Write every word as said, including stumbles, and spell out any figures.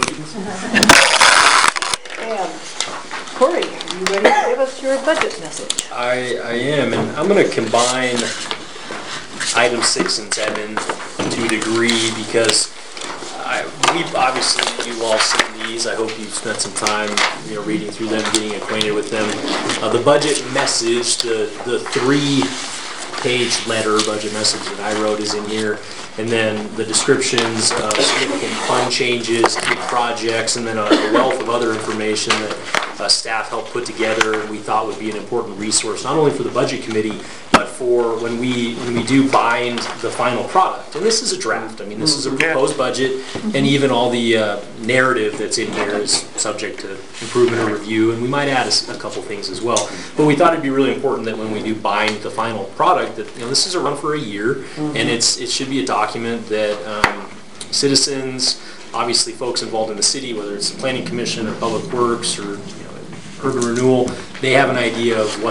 And Corey, are you ready to give us your budget message? I, I am, and I'm going to combine item six and seven to a degree because I, we've obviously, you all seen these. I hope you've spent some time, you know, reading through them, getting acquainted with them. Uh, the budget message, the the three-page letter budget message that I wrote is in here, and then the descriptions of significant fund changes, key projects, and then a, a wealth of other information that uh, staff helped put together and we thought would be an important resource, not only for the budget committee, but for when we when we do bind the final product. And this is a draft. I mean, this is a proposed budget, and even all the uh, narrative that's in here is subject to improvement or review, and we might add a, a couple things as well. But we thought it'd be really important that when we do bind the final product, that you know this is a run for a year, mm-hmm. and it's it should be a document that um, citizens, obviously folks involved in the city, whether it's the Planning Commission or Public Works or you know, Urban Renewal, they have an idea of what